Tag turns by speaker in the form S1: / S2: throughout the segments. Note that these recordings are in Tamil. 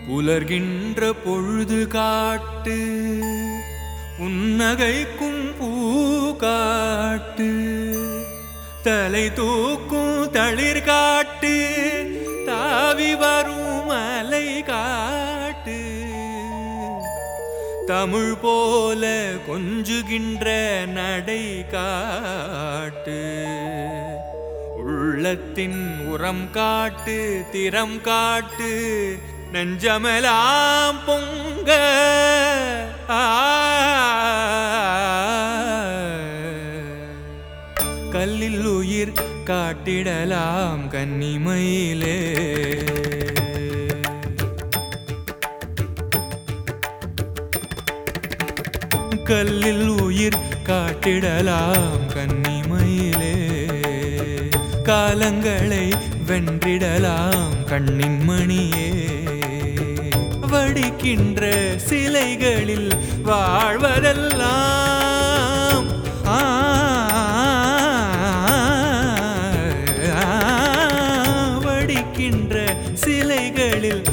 S1: புலர்கின்ற பொழுது காட்டு புன்னகைக்கும் பூ காட்டு தலை தூக்கும் தளிர் காட்டு தாவி வரும் மலை காட்டு தமிழ் போல கொஞ்சுகின்ற நடை காட்டு உள்ளத்தின் உரம் காட்டு திறம் காட்டு நெஞ்சமெல்லாம் பொங்க கல்லில் உயிர் காட்டிடலாம் கன்னிமயிலே கல்லில் உயிர் காட்டிடலாம் கன்னிமயிலே காலங்களை வென்றிடலாம் கண்ணின் மணியே வடிக்கின்ற சிலைகளில் வாழ்வதெல்லாம் வடிக்கின்ற சிலைகளில்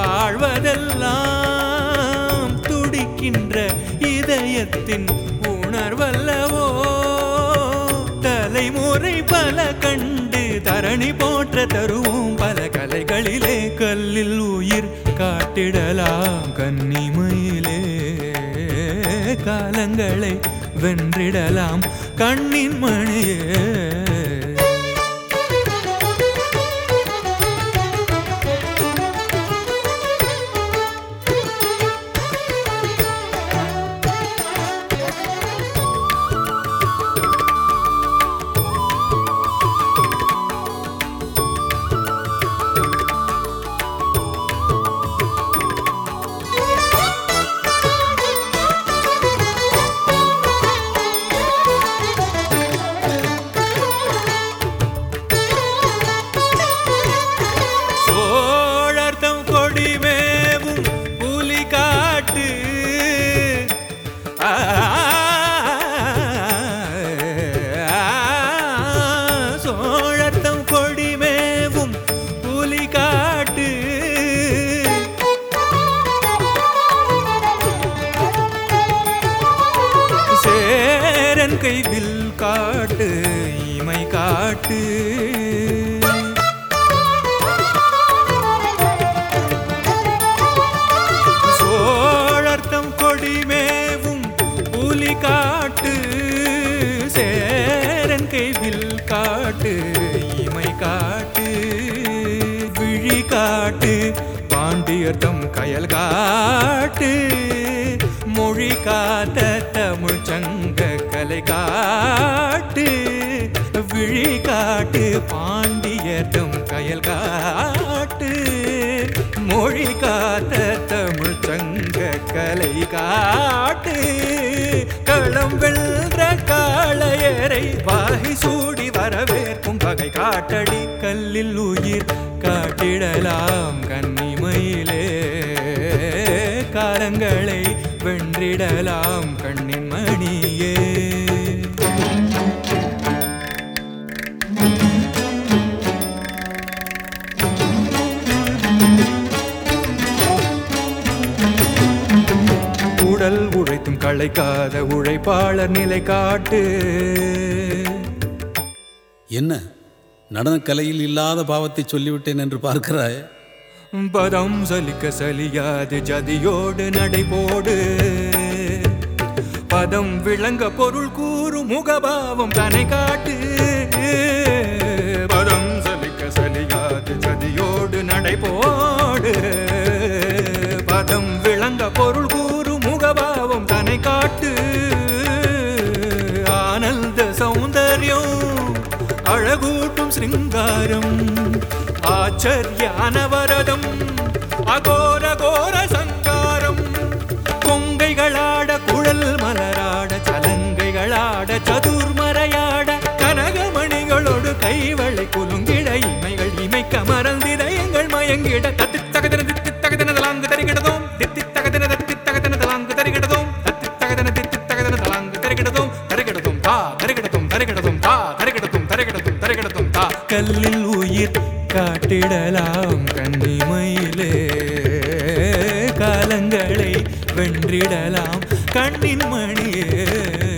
S1: வாழ்வதெல்லாம் துடிக்கின்ற இதயத்தின் உணர்வல்லவோ தலைமுறை பல கண்டு தரணி போற்ற தருவோம் பல கலைகளிலே கல்லில் உயிர் காட்டிடலாம் கன்னிமயிலே காலங்களை வென்றிடலாம் கண்ணின் மணியே சோழர்த்தம் கொடிமேவும் புலி காட்டு சேரன் கைவில் காட்டு இமை காட்டு சோழர்த்தம் கொடிமேவும் புலி காட்டு சேரன் கைவில் காட்டு இமை காட்டு விழி காட்டு பாண்டியர்தம் கயல் காட்டு மொழி காத்த தமிழ் சங்க கலை காட்டு விழி காட்டு பாண்டியர்தம் கயல் காட்டு மொழி காத்த தமிழ் சங்க கலை காட்டு களம் வென்ற காளையரை வாகை சூடி வரவேற்கும் பகை காட்டடி கல்லில் உயிர் காட்டிடலாம் கன்னிமயிலே காலங்களை வென்றிடலாம் கண்ணின் மணியே உடல் உழைத்தும் களைக்காத உழைப்பாளர் நிலை காட்டு
S2: என்ன நடனக்கலையில் இல்லாத பாவத்தை சொல்லிவிட்டேன் என்று பார்க்கிறாய்
S1: பதம் சலிக்க சலியாது ஜதியோடு நடைபோடு பதம் விளங்க பொருள் கூறும் முகபாவம் தனை காட்டு பதம் சலிக்க சலியாது ஜதியோடு நடைபோடு பதம் விளங்க பொருள் கூறும் முகபாவம் தனை காட்டு ஆனந்த சௌந்தர்யம் அழகூட்டும் சிருங்காரம் ஆச்சரியானவரதம் அகோர கோர சங்காரம் கொங்கைகளாட குழல் மலராட சலங்கைகளாட சதுர்மறையாட கனகமணிகளோடு கைவளை குலுங்கிட இமைகள் இமைக்க மறந்திட எங்கள் மயங்கிட தத்தி தகதன தித்தி தகதன தலாங்கு தருகிடதோம் தித்தி தகதன தத்தி தகதன தலாங்கு தருகிடதோம் தத்தி தகதன தித்தி தகதன தலாங்கு தருகிடதோம் தருகிடதோம் தா தருகிடதோம் தருகிடதோம் தா தருகிடதோம் தருகிடதோம் தருகிடதோம் தா கல்லில் உயிர் காட்டிடலாம் கன்னிமயிலே சங்கடங்களை வென்றிடலாம் கண்ணின் மணியே.